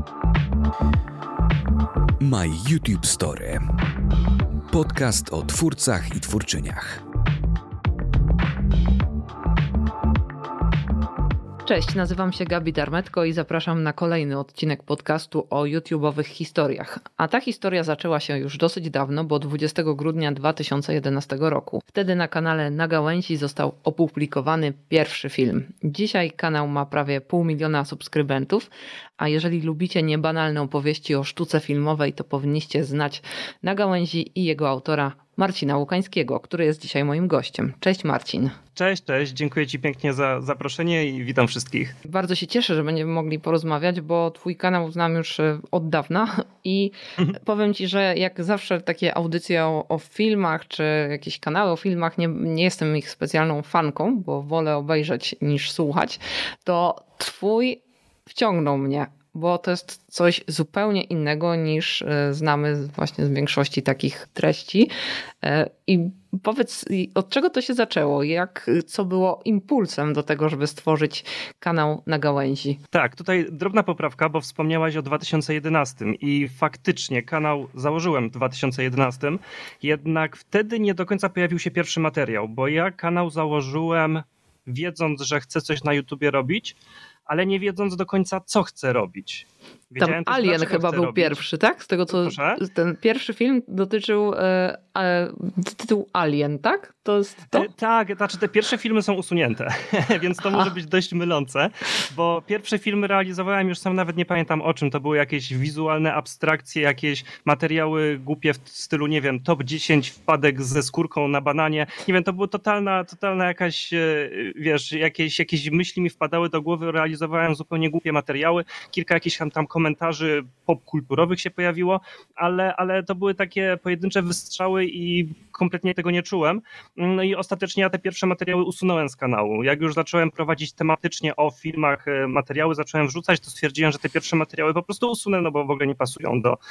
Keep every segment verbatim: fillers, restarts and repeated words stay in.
My YouTube Story. Podcast o twórcach i twórczyniach. Cześć, nazywam się Gabi Darmetko i zapraszam na kolejny odcinek podcastu o YouTube'owych historiach. A ta historia zaczęła się już dosyć dawno, bo dwudziestego grudnia dwa tysiące jedenastego roku. Wtedy na kanale Na Gałęzi został opublikowany pierwszy film. Dzisiaj kanał ma prawie pół miliona subskrybentów, a jeżeli lubicie niebanalne opowieści o sztuce filmowej, to powinniście znać Na Gałęzi i jego autora Marcina Łukańskiego, który jest dzisiaj moim gościem. Cześć Marcin. Cześć, cześć. Dziękuję Ci pięknie za zaproszenie i witam wszystkich. Bardzo się cieszę, że będziemy mogli porozmawiać, bo Twój kanał znam już od dawna i powiem Ci, że jak zawsze takie audycje o, o filmach, czy jakieś kanały o filmach, nie, nie jestem ich specjalną fanką, bo wolę obejrzeć niż słuchać, to Twój wciągnął mnie, bo to jest coś zupełnie innego niż znamy właśnie z większości takich treści. I powiedz, od czego to się zaczęło? Jak, co było impulsem do tego, żeby stworzyć kanał Na Gałęzi? Tak, tutaj drobna poprawka, bo wspomniałaś o dwa tysiące jedenastym i faktycznie kanał założyłem w dwa tysiące jedenastym, jednak wtedy nie do końca pojawił się pierwszy materiał, bo ja kanał założyłem wiedząc, że chcę coś na YouTubie robić, ale nie wiedząc do końca, co chcę robić. Tam też, Alien chyba był robić. pierwszy, tak? Z tego co Proszę? Ten pierwszy film dotyczył e, e, tytuł Alien, tak? To jest to? E, tak, znaczy te pierwsze filmy są usunięte, więc to może być dość mylące, bo pierwsze filmy realizowałem, już sam nawet nie pamiętam o czym, to były jakieś wizualne abstrakcje, jakieś materiały głupie w stylu, nie wiem, top dziesięć wpadek ze skórką na bananie, nie wiem, to była totalna, totalna jakaś, wiesz, jakieś, jakieś myśli mi wpadały do głowy, realizowałem zupełnie głupie materiały, kilka jakichś tam, tam komentarzy popkulturowych się pojawiło, ale, ale to były takie pojedyncze wystrzały i kompletnie tego nie czułem. No i ostatecznie ja te pierwsze materiały usunąłem z kanału. Jak już zacząłem prowadzić tematycznie o filmach materiały, zacząłem wrzucać, to stwierdziłem, że te pierwsze materiały po prostu usunę, no bo w ogóle nie pasują do...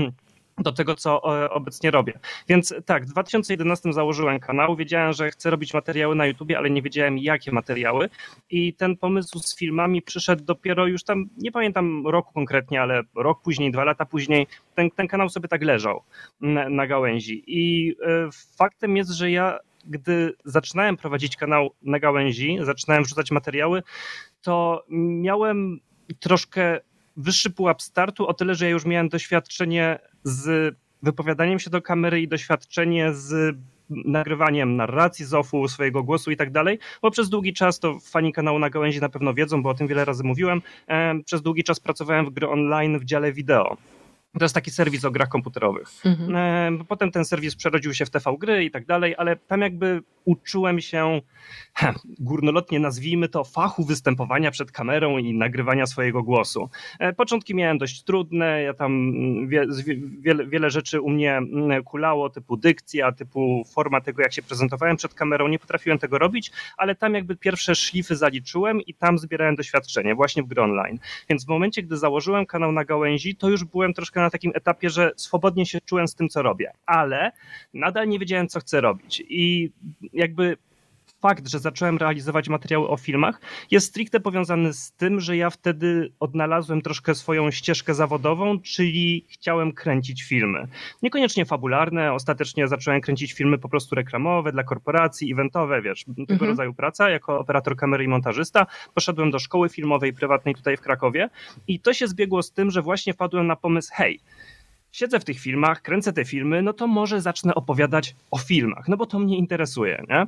do tego, co obecnie robię. Więc tak, w dwa tysiące jedenastym założyłem kanał, wiedziałem, że chcę robić materiały na YouTubie, ale nie wiedziałem, jakie materiały i ten pomysł z filmami przyszedł dopiero już tam, nie pamiętam roku konkretnie, ale rok później, dwa lata później, ten, ten kanał sobie tak leżał na, na gałęzi i faktem jest, że ja gdy zaczynałem prowadzić kanał Na Gałęzi, zaczynałem wrzucać materiały, to miałem troszkę wyższy pułap startu, o tyle, że ja już miałem doświadczenie z wypowiadaniem się do kamery i doświadczenie z nagrywaniem narracji z offu, swojego głosu i tak dalej, bo przez długi czas, to fani kanału Na Gałęzi na pewno wiedzą, bo o tym wiele razy mówiłem, przez długi czas pracowałem w gry online w dziale wideo. To jest taki serwis o grach komputerowych. Mhm. Potem ten serwis przerodził się w T V gry i tak dalej, ale tam jakby uczyłem się, he, górnolotnie nazwijmy to, fachu występowania przed kamerą i nagrywania swojego głosu. Początki miałem dość trudne, ja tam wie, wiele, wiele rzeczy u mnie kulało, typu dykcja, typu forma tego, jak się prezentowałem przed kamerą, nie potrafiłem tego robić, ale tam jakby pierwsze szlify zaliczyłem i tam zbierałem doświadczenie właśnie w gry online. Więc w momencie, gdy założyłem kanał Na Gałęzi, to już byłem troszkę na takim etapie, że swobodnie się czułem z tym, co robię, ale nadal nie wiedziałem, co chcę robić i jakby fakt, że zacząłem realizować materiały o filmach jest stricte powiązany z tym, że ja wtedy odnalazłem troszkę swoją ścieżkę zawodową, czyli chciałem kręcić filmy. Niekoniecznie fabularne, ostatecznie zacząłem kręcić filmy po prostu reklamowe, dla korporacji, eventowe, wiesz, tego mhm. rodzaju praca jako operator kamery i montażysta. Poszedłem do szkoły filmowej prywatnej tutaj w Krakowie i to się zbiegło z tym, że właśnie wpadłem na pomysł, hej, siedzę w tych filmach, kręcę te filmy, no to może zacznę opowiadać o filmach, no bo to mnie interesuje, nie?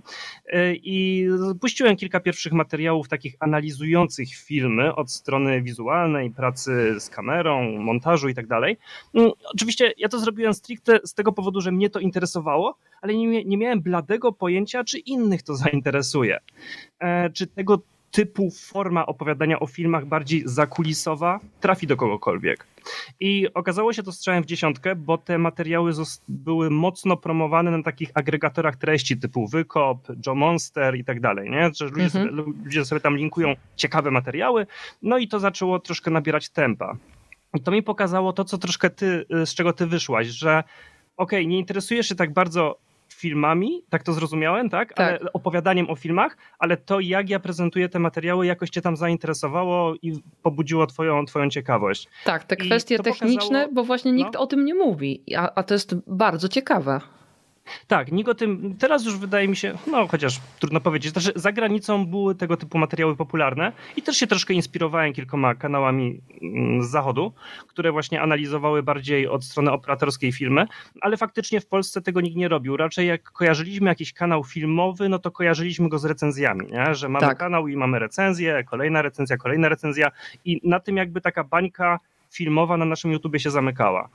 I puściłem kilka pierwszych materiałów takich analizujących filmy od strony wizualnej, pracy z kamerą, montażu i tak dalej. Oczywiście ja to zrobiłem stricte z tego powodu, że mnie to interesowało, ale nie, nie miałem bladego pojęcia, czy innych to zainteresuje. Czy tego typu forma opowiadania o filmach bardziej zakulisowa trafi do kogokolwiek. I okazało się to strzałem w dziesiątkę, bo te materiały były mocno promowane na takich agregatorach treści typu Wykop, Joe Monster i tak dalej, nie? Że ludzie, mhm. sobie, ludzie sobie tam linkują ciekawe materiały, no i to zaczęło troszkę nabierać tempa. I to mi pokazało to, co troszkę ty, z czego ty wyszłaś, że okej, okay, nie interesujesz się tak bardzo filmami, tak to zrozumiałem, tak? tak? Ale opowiadaniem o filmach, ale to jak ja prezentuję te materiały jakoś cię tam zainteresowało i pobudziło twoją, twoją ciekawość. Tak, te I kwestie techniczne, pokazało, bo właśnie nikt no. o tym nie mówi, a, a to jest bardzo ciekawe. Tak, nikt o tym, teraz już wydaje mi się, no chociaż trudno powiedzieć, znaczy za granicą były tego typu materiały popularne i też się troszkę inspirowałem kilkoma kanałami z zachodu, które właśnie analizowały bardziej od strony operatorskiej filmy, ale faktycznie w Polsce tego nikt nie robił. Raczej jak kojarzyliśmy jakiś kanał filmowy, no to kojarzyliśmy go z recenzjami, nie? Że mamy tak. kanał i mamy recenzję, kolejna recenzja, kolejna recenzja i na tym jakby taka bańka filmowa na naszym YouTubie się zamykała.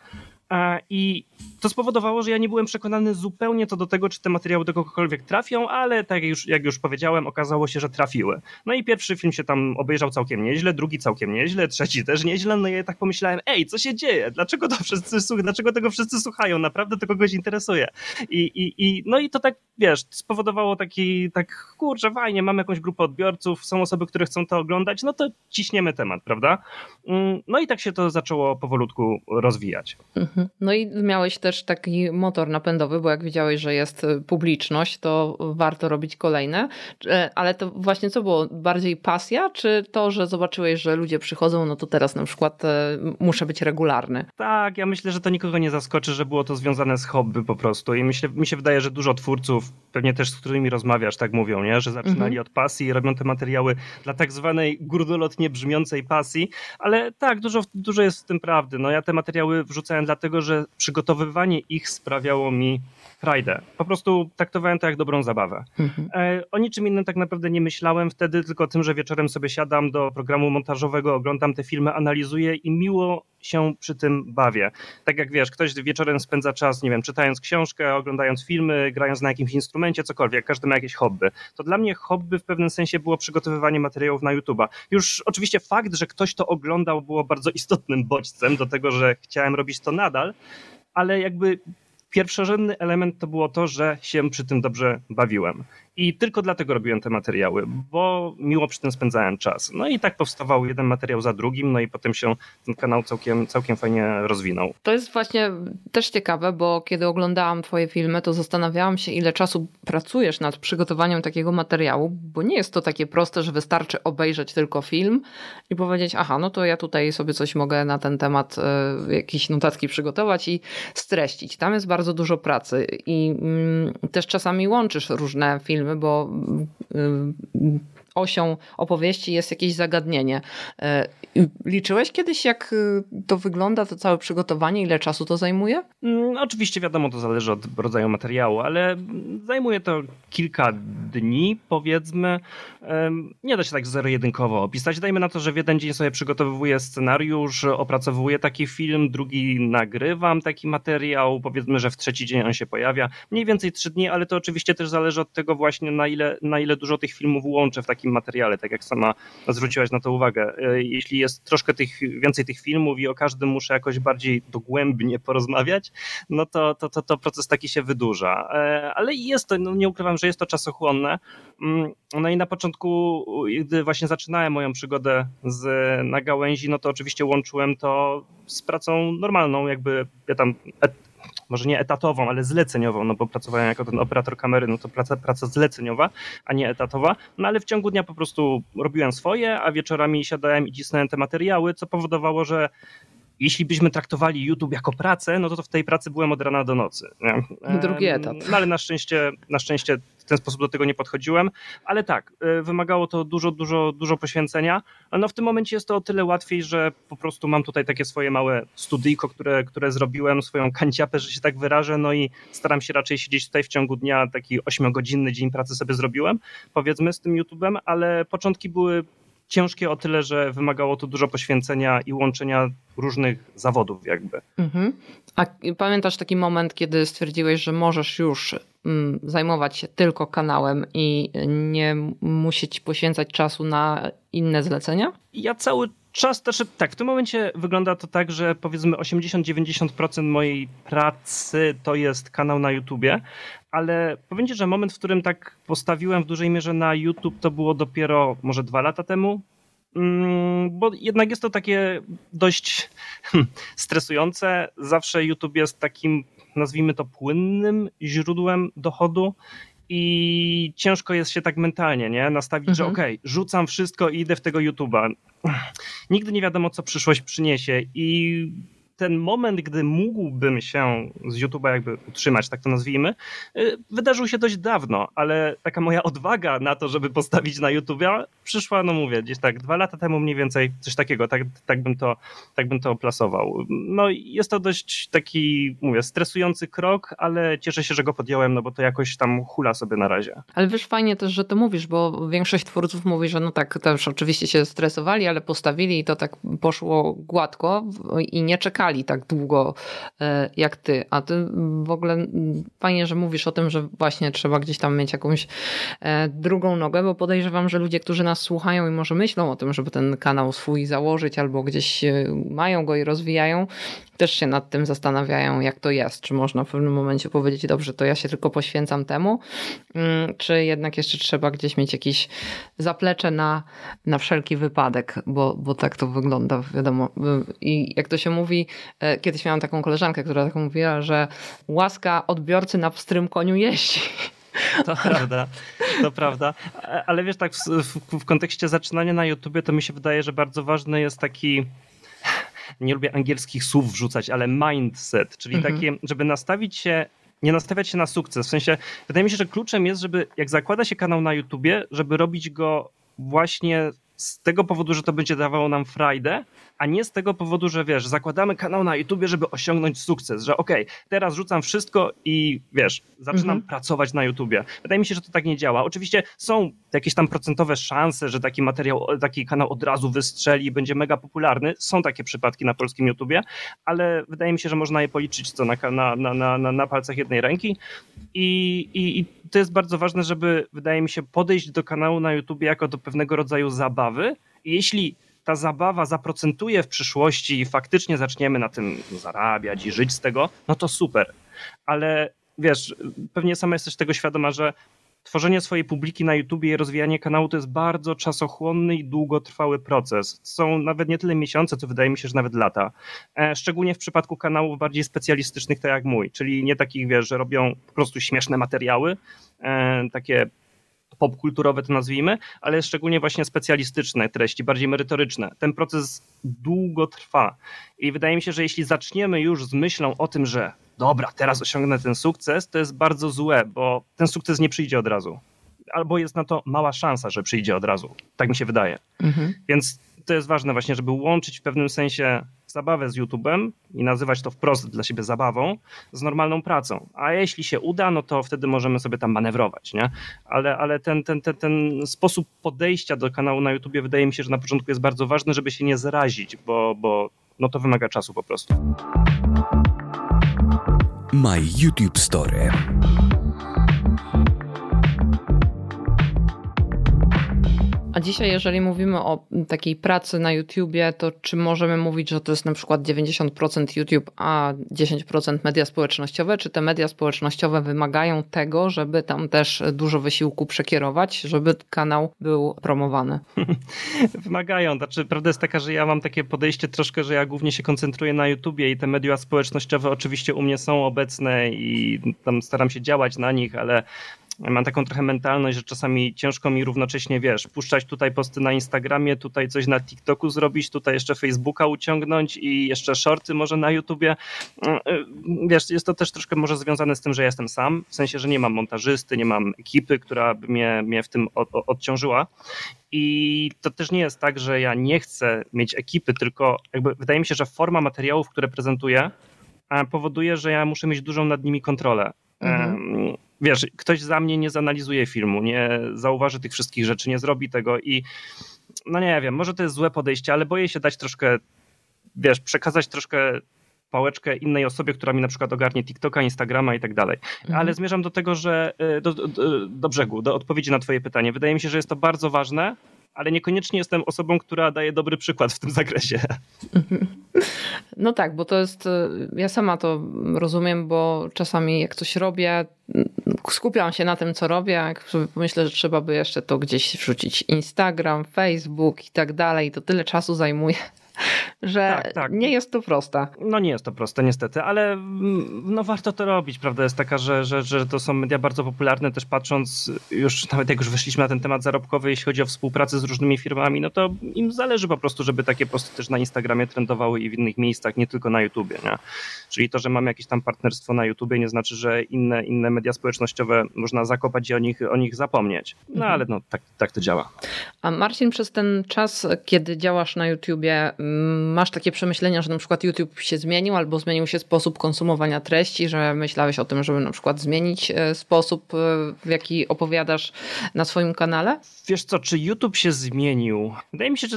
I to spowodowało, że ja nie byłem przekonany zupełnie co do tego, czy te materiały do kogokolwiek trafią, ale tak jak już, jak już powiedziałem, okazało się, że trafiły. No i pierwszy film się tam obejrzał całkiem nieźle, drugi całkiem nieźle, trzeci też nieźle, no i ja tak pomyślałem, ej, co się dzieje? Dlaczego to wszyscy słuchają? Dlaczego tego wszyscy słuchają? Naprawdę to kogoś interesuje. I, i, i, no i to tak, wiesz, spowodowało taki, tak, kurczę, fajnie, mamy jakąś grupę odbiorców, są osoby, które chcą to oglądać, no to ciśniemy temat, prawda? No i tak się to zaczęło powolutku rozwijać. Mhm. No i miałeś też taki motor napędowy, bo jak widziałeś, że jest publiczność, to warto robić kolejne. Ale to właśnie co było? Bardziej pasja, czy to, że zobaczyłeś, że ludzie przychodzą, no to teraz na przykład muszę być regularny? Tak, ja myślę, że to nikogo nie zaskoczy, że było to związane z hobby po prostu. I myślę, mi się wydaje, że dużo twórców, pewnie też z którymi rozmawiasz, tak mówią, nie? Że zaczynali mhm. od pasji i robią te materiały dla tak zwanej górnolotnie brzmiącej pasji. Ale tak, dużo, dużo jest w tym prawdy. No ja te materiały wrzucałem dlatego, że przygotowywanie ich sprawiało mi frajdę. Po prostu traktowałem to jak dobrą zabawę. Mhm. O niczym innym tak naprawdę nie myślałem wtedy, tylko o tym, że wieczorem sobie siadam do programu montażowego, oglądam te filmy, analizuję i miło się przy tym bawię. Tak jak wiesz, ktoś wieczorem spędza czas, nie wiem, czytając książkę, oglądając filmy, grając na jakimś instrumencie, cokolwiek, każdy ma jakieś hobby. To dla mnie hobby w pewnym sensie było przygotowywanie materiałów na YouTube'a. Już oczywiście fakt, że ktoś to oglądał, było bardzo istotnym bodźcem do tego, że chciałem robić to nadal, ale jakby pierwszorzędny element to było to, że się przy tym dobrze bawiłem. I tylko dlatego robiłem te materiały, bo miło przy tym spędzałem czas. No i tak powstawał jeden materiał za drugim, no i potem się ten kanał całkiem, całkiem fajnie rozwinął. To jest właśnie też ciekawe, bo kiedy oglądałam twoje filmy, to zastanawiałam się, ile czasu pracujesz nad przygotowaniem takiego materiału, bo nie jest to takie proste, że wystarczy obejrzeć tylko film i powiedzieć, aha, no to ja tutaj sobie coś mogę na ten temat, y, jakieś notatki przygotować i streścić. Tam jest bardzo dużo pracy i y, też czasami łączysz różne filmy, bo osią opowieści jest jakieś zagadnienie. Liczyłeś kiedyś, jak to wygląda, to całe przygotowanie, ile czasu to zajmuje? No, oczywiście wiadomo, to zależy od rodzaju materiału, ale zajmuje to kilka dni, powiedzmy. Nie da się tak zero-jedynkowo opisać. Dajmy na to, że w jeden dzień sobie przygotowuję scenariusz, opracowuję taki film, drugi nagrywam taki materiał, powiedzmy, że w trzeci dzień on się pojawia. Mniej więcej trzy dni, ale to oczywiście też zależy od tego właśnie, na ile, na ile dużo tych filmów łączę w takim materiale, tak jak sama zwróciłaś na to uwagę. Jeśli jest troszkę tych, więcej tych filmów i o każdym muszę jakoś bardziej dogłębnie porozmawiać, no to, to, to, to proces taki się wydłuża. Ale jest to, no nie ukrywam, że jest to czasochłonne. No i na początku, gdy właśnie zaczynałem moją przygodę z, na gałęzi, no to oczywiście łączyłem to z pracą normalną, jakby ja tam et, może nie etatową, ale zleceniową, no bo pracowałem jako ten operator kamery, no to praca, praca zleceniowa, a nie etatowa, no ale w ciągu dnia po prostu robiłem swoje, a wieczorami siadałem i cisnąłem te materiały, co powodowało, że jeśli byśmy traktowali YouTube jako pracę, no to, to w tej pracy byłem od rana do nocy. Nie? Drugi etap. No ale na szczęście, na szczęście w ten sposób do tego nie podchodziłem, ale tak, wymagało to dużo, dużo, dużo poświęcenia. No w tym momencie jest to o tyle łatwiej, że po prostu mam tutaj takie swoje małe studyjko, które, które zrobiłem, swoją kanciapę, że się tak wyrażę, no i staram się raczej siedzieć tutaj w ciągu dnia, taki ośmiogodzinny dzień pracy sobie zrobiłem, powiedzmy z tym YouTube'em, ale początki były ciężkie o tyle, że wymagało to dużo poświęcenia i łączenia różnych zawodów jakby. Mhm. A pamiętasz taki moment, kiedy stwierdziłeś, że możesz już mm, zajmować się tylko kanałem i nie musieć poświęcać czasu na inne zlecenia? Ja cały czas też, tak, w tym momencie wygląda to tak, że powiedzmy osiemdziesiąt do dziewięćdziesięciu procent mojej pracy to jest kanał na YouTubie, ale powiem ci, że moment, w którym tak postawiłem w dużej mierze na YouTube, to było dopiero może dwa lata temu, bo jednak jest to takie dość stresujące. Zawsze YouTube jest takim nazwijmy to płynnym źródłem dochodu i ciężko jest się tak mentalnie, nie? Nastawić, mhm. że okej, okay, rzucam wszystko i idę w tego YouTube'a. Nigdy nie wiadomo, co przyszłość przyniesie i ten moment, gdy mógłbym się z YouTube'a jakby utrzymać, tak to nazwijmy, wydarzył się dość dawno, ale taka moja odwaga na to, żeby postawić na YouTube'a, przyszła, no mówię, gdzieś tak dwa lata temu mniej więcej, coś takiego, tak, tak, bym, to, tak bym to oplasował. No i jest to dość taki, mówię, stresujący krok, ale cieszę się, że go podjąłem, no bo to jakoś tam hula sobie na razie. Ale wiesz, fajnie też, że to mówisz, bo większość twórców mówi, że no tak, też oczywiście się stresowali, ale postawili i to tak poszło gładko i nie czekali tak długo jak ty. A ty w ogóle fajnie, że mówisz o tym, że właśnie trzeba gdzieś tam mieć jakąś drugą nogę, bo podejrzewam, że ludzie, którzy nas słuchają i może myślą o tym, żeby ten kanał swój założyć albo gdzieś mają go i rozwijają, też się nad tym zastanawiają, jak to jest. Czy można w pewnym momencie powiedzieć, dobrze, to ja się tylko poświęcam temu, czy jednak jeszcze trzeba gdzieś mieć jakieś zaplecze na, na wszelki wypadek, bo, bo tak to wygląda, wiadomo. I jak to się mówi, kiedyś miałam taką koleżankę, która tak mówiła, że łaska odbiorcy na pstrym koniu jeździ. To prawda, to prawda. Ale wiesz, tak w, w, w kontekście zaczynania na YouTubie, to mi się wydaje, że bardzo ważny jest taki, nie lubię angielskich słów wrzucać, ale mindset, czyli mhm. takie, żeby nastawić się, nie nastawiać się na sukces. W sensie, wydaje mi się, że kluczem jest, żeby jak zakłada się kanał na YouTubie, żeby robić go właśnie z tego powodu, że to będzie dawało nam frajdę, a nie z tego powodu, że wiesz, zakładamy kanał na YouTubie, żeby osiągnąć sukces, że okej, okay, teraz rzucam wszystko i wiesz, zaczynam mhm. pracować na YouTubie. Wydaje mi się, że to tak nie działa. Oczywiście są jakieś tam procentowe szanse, że taki materiał, taki kanał od razu wystrzeli i będzie mega popularny. Są takie przypadki na polskim YouTubie, ale wydaje mi się, że można je policzyć co na, na, na, na, na palcach jednej ręki i, i, i to jest bardzo ważne, żeby, wydaje mi się, podejść do kanału na YouTubie jako do pewnego rodzaju zabawy i jeśli ta zabawa zaprocentuje w przyszłości i faktycznie zaczniemy na tym zarabiać i żyć z tego, no to super. Ale wiesz, pewnie sama jesteś tego świadoma, że tworzenie swojej publiki na YouTubie i rozwijanie kanału to jest bardzo czasochłonny i długotrwały proces. Są nawet nie tyle miesiące, co wydaje mi się, że nawet lata. Szczególnie w przypadku kanałów bardziej specjalistycznych, tak jak mój, czyli nie takich, wiesz, że robią po prostu śmieszne materiały, takie popkulturowe to nazwijmy, ale szczególnie właśnie specjalistyczne treści, bardziej merytoryczne. Ten proces długo trwa i wydaje mi się, że jeśli zaczniemy już z myślą o tym, że dobra, teraz osiągnę ten sukces, to jest bardzo złe, bo ten sukces nie przyjdzie od razu. Albo jest na to mała szansa, że przyjdzie od razu. Tak mi się wydaje. Mhm. Więc to jest ważne właśnie, żeby łączyć w pewnym sensie zabawę z YouTube'em i nazywać to wprost dla siebie zabawą z normalną pracą. A jeśli się uda, no to wtedy możemy sobie tam manewrować, nie? Ale, ale ten, ten, ten, ten sposób podejścia do kanału na YouTubie wydaje mi się, że na początku jest bardzo ważny, żeby się nie zrazić, bo, bo no to wymaga czasu po prostu. My YouTube Story. A dzisiaj, jeżeli mówimy o takiej pracy na YouTubie, to czy możemy mówić, że to jest na przykład dziewięćdziesiąt procent YouTube, a dziesięć procent media społecznościowe? Czy te media społecznościowe wymagają tego, żeby tam też dużo wysiłku przekierować, żeby kanał był promowany? Wymagają. Znaczy, prawda jest taka, że ja mam takie podejście troszkę, że ja głównie się koncentruję na YouTubie i te media społecznościowe oczywiście u mnie są obecne i tam staram się działać na nich, ale mam taką trochę mentalność, że czasami ciężko mi równocześnie, wiesz, puszczać tutaj posty na Instagramie, tutaj coś na TikToku zrobić, tutaj jeszcze Facebooka uciągnąć i jeszcze shorty może na YouTubie. Wiesz, jest to też troszkę może związane z tym, że jestem sam, w sensie, że nie mam montażysty, nie mam ekipy, która by mnie, mnie w tym od, odciążyła. I to też nie jest tak, że ja nie chcę mieć ekipy, tylko jakby wydaje mi się, że forma materiałów, które prezentuję, powoduje, że ja muszę mieć dużą nad nimi kontrolę. Mhm. Wiesz, ktoś za mnie nie zanalizuje filmu, nie zauważy tych wszystkich rzeczy, nie zrobi tego i no nie wiem, może to jest złe podejście, ale boję się dać troszkę, wiesz, przekazać troszkę pałeczkę innej osobie, która mi na przykład ogarnie TikToka, Instagrama i tak dalej. Mhm. Ale zmierzam do tego, że do, do, do brzegu, do odpowiedzi na twoje pytanie. Wydaje mi się, że jest to bardzo ważne, ale niekoniecznie jestem osobą, która daje dobry przykład w tym zakresie. No tak, bo to jest, ja sama to rozumiem, bo czasami jak coś robię, skupiam się na tym, co robię, jak sobie pomyślę, że trzeba by jeszcze to gdzieś wrzucić Instagram, Facebook i tak dalej, to tyle czasu zajmuje, że tak, tak. nie jest to proste. No nie jest to proste niestety, ale no warto to robić. Prawda jest taka, że, że, że to są media bardzo popularne, też patrząc już, nawet jak już weszliśmy na ten temat zarobkowy, jeśli chodzi o współpracę z różnymi firmami, no to im zależy po prostu, żeby takie posty też na Instagramie trendowały i w innych miejscach, nie tylko na YouTubie. Nie? Czyli to, że mamy jakieś tam partnerstwo na YouTubie, nie znaczy, że inne, inne media społecznościowe można zakopać i o nich, o nich zapomnieć. No mhm. ale no tak, tak to działa. A Marcin, przez ten czas, kiedy działasz na YouTubie, masz takie przemyślenia, że na przykład YouTube się zmienił albo zmienił się sposób konsumowania treści, że myślałeś o tym, żeby na przykład zmienić sposób, w jaki opowiadasz na swoim kanale? Wiesz co, czy YouTube się zmienił? Wydaje mi się, że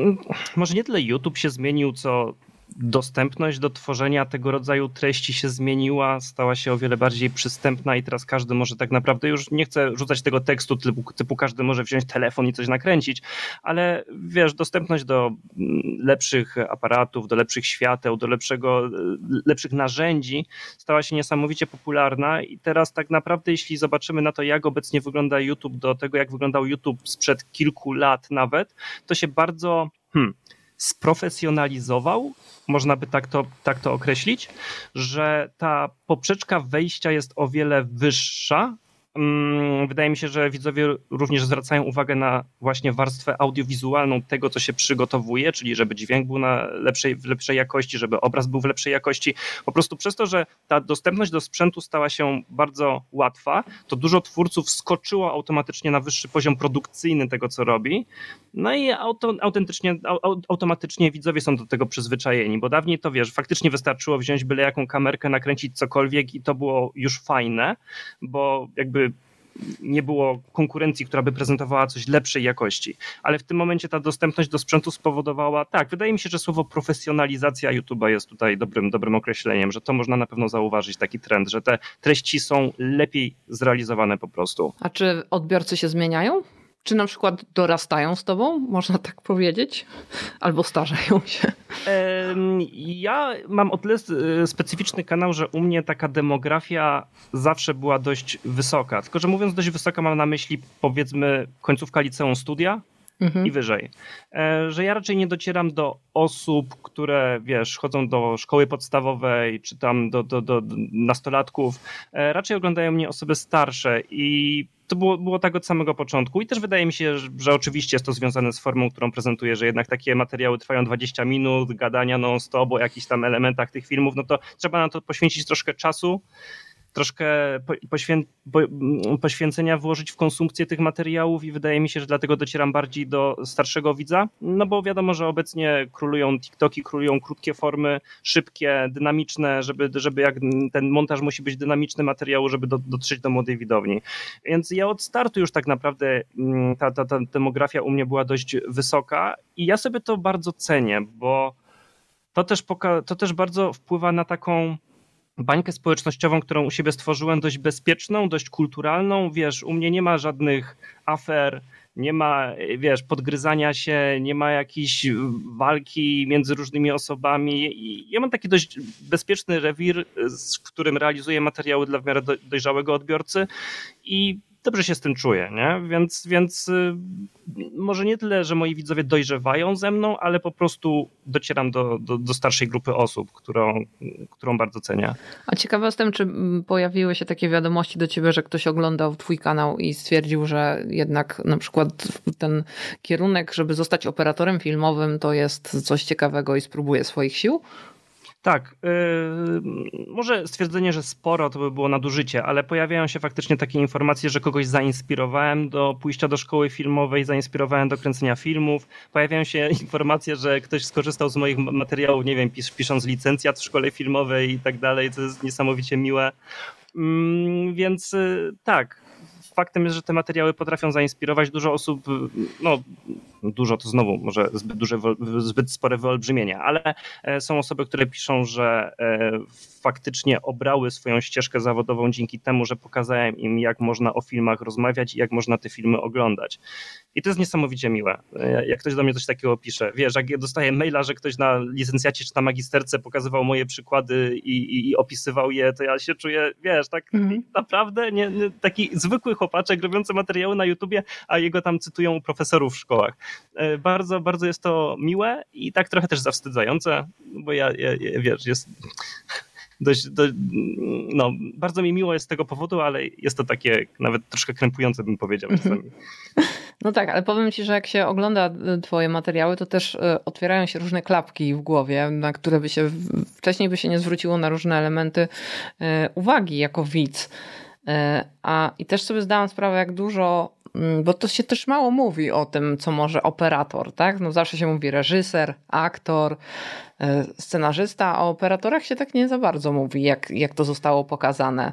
może nie tyle YouTube się zmienił, co dostępność do tworzenia tego rodzaju treści się zmieniła, stała się o wiele bardziej przystępna i teraz każdy może tak naprawdę, już nie chcę rzucać tego tekstu typu, typu każdy może wziąć telefon i coś nakręcić, ale wiesz, dostępność do lepszych aparatów, do lepszych świateł, do lepszego, lepszych narzędzi stała się niesamowicie popularna i teraz tak naprawdę jeśli zobaczymy na to, jak obecnie wygląda YouTube do tego, jak wyglądał YouTube sprzed kilku lat nawet, to się bardzo hmm, sprofesjonalizował, można by tak to, tak to określić, że ta poprzeczka wejścia jest o wiele wyższa. Wydaje mi się, że widzowie również zwracają uwagę na właśnie warstwę audiowizualną tego, co się przygotowuje, czyli żeby dźwięk był na lepszej, w lepszej jakości, żeby obraz był w lepszej jakości. Po prostu przez to, że ta dostępność do sprzętu stała się bardzo łatwa, to dużo twórców skoczyło automatycznie na wyższy poziom produkcyjny tego, co robi. No i auto, autentycznie, automatycznie widzowie są do tego przyzwyczajeni, bo dawniej to wiesz, faktycznie wystarczyło wziąć byle jaką kamerkę, nakręcić cokolwiek i to było już fajne, bo jakby nie było konkurencji, która by prezentowała coś lepszej jakości. Ale w tym momencie ta dostępność do sprzętu spowodowała, tak, wydaje mi się, że słowo profesjonalizacja YouTube'a jest tutaj dobrym, dobrym określeniem, że to można na pewno zauważyć, taki trend, że te treści są lepiej zrealizowane po prostu. A czy odbiorcy się zmieniają? Czy na przykład dorastają z tobą, można tak powiedzieć? Albo starzeją się? Ja mam o tyle specyficzny kanał, że u mnie taka demografia zawsze była dość wysoka. Tylko że mówiąc dość wysoka, mam na myśli powiedzmy końcówka liceum, studia mhm. i wyżej. Że ja raczej nie docieram do osób, które wiesz, chodzą do szkoły podstawowej, czy tam do, do, do nastolatków. Raczej oglądają mnie osoby starsze i to było, było tak od samego początku i też wydaje mi się, że, że oczywiście jest to związane z formą, którą prezentuję, że jednak takie materiały trwają dwadzieścia minut, gadania non-stop o jakichś tam elementach tych filmów, no to trzeba na to poświęcić troszkę czasu, troszkę poświę- poświęcenia włożyć w konsumpcję tych materiałów i wydaje mi się, że dlatego docieram bardziej do starszego widza, no bo wiadomo, że obecnie królują TikToki, królują krótkie formy, szybkie, dynamiczne, żeby, żeby jak ten montaż musi być dynamiczny materiału, żeby do, dotrzeć do młodej widowni. Więc ja od startu już tak naprawdę ta, ta, ta demografia u mnie była dość wysoka i ja sobie to bardzo cenię, bo to też, poka- to też bardzo wpływa na taką bańkę społecznościową, którą u siebie stworzyłem, dość bezpieczną, dość kulturalną. Wiesz, u mnie nie ma żadnych afer, nie ma, wiesz, podgryzania się, nie ma jakiejś walki między różnymi osobami. Ja mam taki dość bezpieczny rewir, w którym realizuję materiały dla w miarę dojrzałego odbiorcy i dobrze się z tym czuję, nie? Więc, więc może nie tyle, że moi widzowie dojrzewają ze mną, ale po prostu docieram do, do, do starszej grupy osób, którą, którą bardzo cenię. A ciekawa jestem, czy pojawiły się takie wiadomości do ciebie, że ktoś oglądał twój kanał i stwierdził, że jednak na przykład ten kierunek, żeby zostać operatorem filmowym, to jest coś ciekawego i spróbuje swoich sił? Tak, yy, może stwierdzenie, że sporo to by było nadużycie, ale pojawiają się faktycznie takie informacje, że kogoś zainspirowałem do pójścia do szkoły filmowej, zainspirowałem do kręcenia filmów. Pojawiają się informacje, że ktoś skorzystał z moich materiałów, nie wiem, pis, pisząc licencjat w szkole filmowej i tak dalej, co jest niesamowicie miłe. Yy, więc yy, tak. Faktem jest, że te materiały potrafią zainspirować dużo osób, no dużo to znowu może zbyt duże, zbyt spore wyolbrzymienie, ale są osoby, które piszą, że faktycznie obrały swoją ścieżkę zawodową dzięki temu, że pokazałem im, jak można o filmach rozmawiać i jak można te filmy oglądać. I to jest niesamowicie miłe. Jak ktoś do mnie coś takiego pisze, wiesz, jak ja dostaję maila, że ktoś na licencjacie czy na magisterce pokazywał moje przykłady i, i, i opisywał je, to ja się czuję, wiesz, tak mm. naprawdę nie, nie, taki zwykły chłopaczek robiący materiały na YouTubie, a jego tam cytują profesorów w szkołach. Bardzo, bardzo jest to miłe i tak trochę też zawstydzające, bo ja, ja, ja wiesz, jest dość, do, no, bardzo mi miło jest z tego powodu, ale jest to takie nawet troszkę krępujące, bym powiedział czasami. No tak, ale powiem ci, że jak się ogląda twoje materiały, to też otwierają się różne klapki w głowie, na które by się wcześniej by się nie zwróciło na różne elementy uwagi jako widz. A i też sobie zdałam sprawę, jak dużo, bo to się też mało mówi o tym, co może operator, tak? No zawsze się mówi reżyser, aktor, scenarzysta, a o operatorach się tak nie za bardzo mówi, jak, jak to zostało pokazane.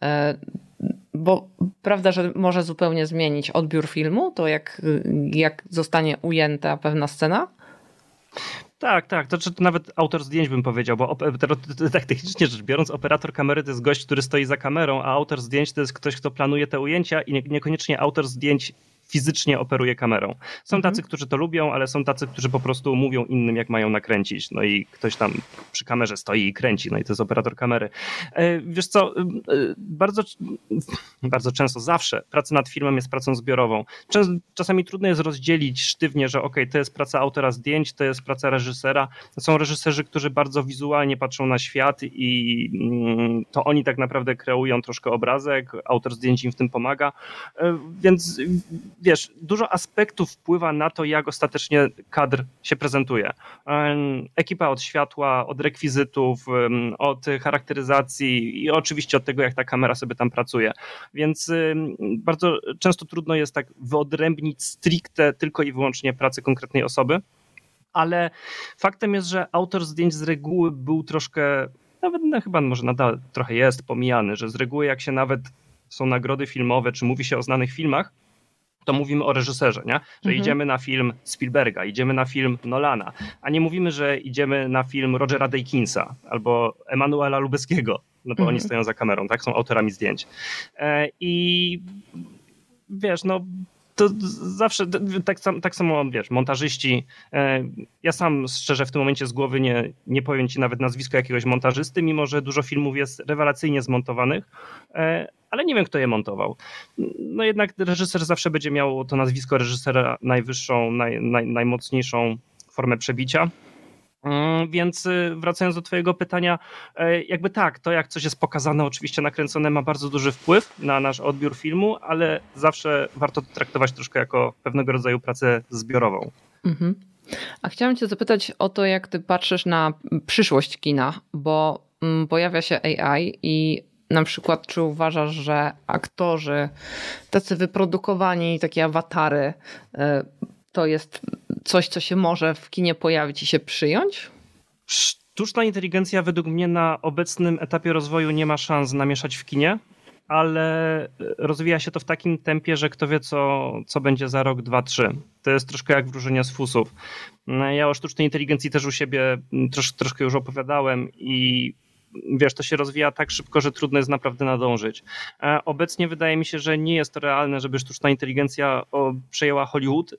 Bo prawda, że może zupełnie zmienić odbiór filmu, to jak, jak zostanie ujęta pewna scena? Tak, tak, to, to nawet autor zdjęć bym powiedział, bo tak technicznie rzecz biorąc, operator kamery to jest gość, który stoi za kamerą, a autor zdjęć to jest ktoś, kto planuje te ujęcia i nie, niekoniecznie autor zdjęć fizycznie operuje kamerą. Są tacy, mhm. którzy to lubią, ale są tacy, którzy po prostu mówią innym, jak mają nakręcić. No i ktoś tam przy kamerze stoi i kręci, no i to jest operator kamery. Wiesz co, bardzo, bardzo często, zawsze praca nad filmem jest pracą zbiorową. Czasami trudno jest rozdzielić sztywnie, że okej, to jest praca autora zdjęć, to jest praca reżysera. Są reżyserzy, którzy bardzo wizualnie patrzą na świat i to oni tak naprawdę kreują troszkę obrazek, autor zdjęć im w tym pomaga, więc wiesz, dużo aspektów wpływa na to, jak ostatecznie kadr się prezentuje. Ekipa od światła, od rekwizytów, od charakteryzacji i oczywiście od tego, jak ta kamera sobie tam pracuje. Więc bardzo często trudno jest tak wyodrębnić stricte tylko i wyłącznie pracę konkretnej osoby, ale faktem jest, że autor zdjęć z reguły był troszkę, nawet no, chyba może nadal trochę jest pomijany, że z reguły jak się nawet są nagrody filmowe, czy mówi się o znanych filmach, to mówimy o reżyserze, nie? Że mhm. idziemy na film Spielberga, idziemy na film Nolana, a nie mówimy, że idziemy na film Rogera Deakinsa albo Emanuela Lubeckiego, no bo mhm. oni stoją za kamerą, tak? Są autorami zdjęć. I wiesz, no to zawsze tak, tak samo, wiesz, montażyści. Ja sam szczerze w tym momencie z głowy nie, nie powiem ci nawet nazwiska jakiegoś montażysty, mimo że dużo filmów jest rewelacyjnie zmontowanych, ale nie wiem, kto je montował. No jednak reżyser zawsze będzie miał to nazwisko reżysera najwyższą, naj, naj, najmocniejszą formę przebicia. Więc wracając do twojego pytania, jakby tak, to jak coś jest pokazane, oczywiście nakręcone, ma bardzo duży wpływ na nasz odbiór filmu, ale zawsze warto to traktować troszkę jako pewnego rodzaju pracę zbiorową. Mhm. A chciałam cię zapytać o to, jak ty patrzysz na przyszłość kina, bo pojawia się A I i na przykład czy uważasz, że aktorzy tacy wyprodukowani, takie awatary, to jest coś, co się może w kinie pojawić i się przyjąć? Sztuczna inteligencja według mnie na obecnym etapie rozwoju nie ma szans namieszać w kinie, ale rozwija się to w takim tempie, że kto wie, co, co będzie za rok, dwa, trzy. To jest troszkę jak wróżenie z fusów. Ja o sztucznej inteligencji też u siebie trosz, troszkę już opowiadałem i wiesz, to się rozwija tak szybko, że trudno jest naprawdę nadążyć. Obecnie wydaje mi się, że nie jest to realne, żeby sztuczna inteligencja przejęła Hollywood,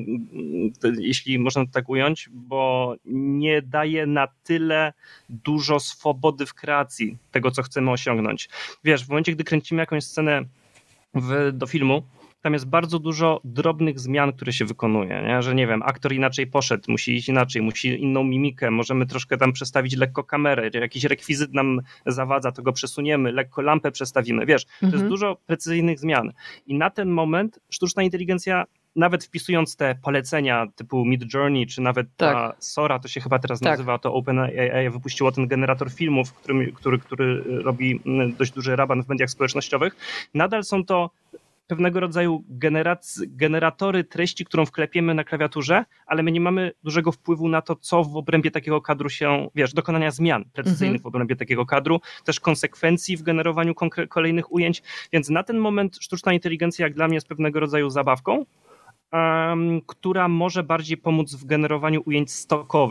jeśli można to tak ująć, bo nie daje na tyle dużo swobody w kreacji tego, co chcemy osiągnąć. Wiesz, w momencie, gdy kręcimy jakąś scenę w, do filmu, tam jest bardzo dużo drobnych zmian, które się wykonuje, nie? Że nie wiem, aktor inaczej poszedł, musi iść inaczej, musi inną mimikę, możemy troszkę tam przestawić lekko kamerę, jakiś rekwizyt nam zawadza, to go przesuniemy, lekko lampę przestawimy, wiesz, mhm. to jest dużo precyzyjnych zmian i na ten moment sztuczna inteligencja, nawet wpisując te polecenia typu Midjourney, czy nawet tak. ta Sora, to się chyba teraz tak. nazywa, to OpenAI wypuściło ten generator filmów, który, który, który robi dość duży raban w mediach społecznościowych, nadal są to pewnego rodzaju generatory treści, którą wklepiemy na klawiaturze, ale my nie mamy dużego wpływu na to, co w obrębie takiego kadru się, wiesz, dokonania zmian precyzyjnych mm-hmm. w obrębie takiego kadru, też konsekwencji w generowaniu konkre- kolejnych ujęć, więc na ten moment sztuczna inteligencja jak dla mnie jest pewnego rodzaju zabawką, um, która może bardziej pomóc w generowaniu ujęć stokowych.